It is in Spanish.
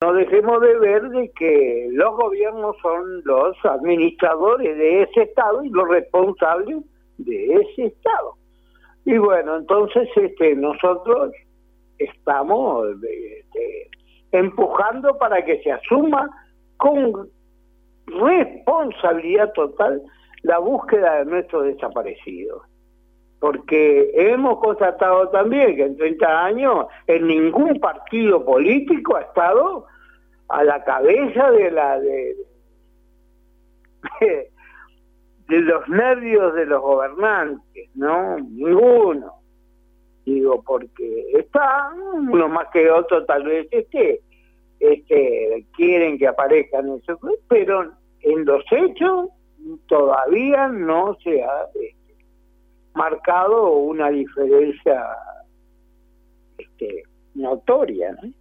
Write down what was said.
no dejemos de ver de que los gobiernos son los administradores de ese Estado y los responsables de ese Estado. Y bueno, entonces nosotros estamos empujando para que se asuma con responsabilidad total la búsqueda de nuestros desaparecidos. Porque hemos constatado también que en 30 años en ningún partido político ha estado a la cabeza de los nervios de los gobernantes, ¿no? Ninguno. Digo, porque está, uno más que otro tal vez quieren que aparezcan esos, pero en los hechos todavía no se ha marcado una diferencia notoria, ¿no?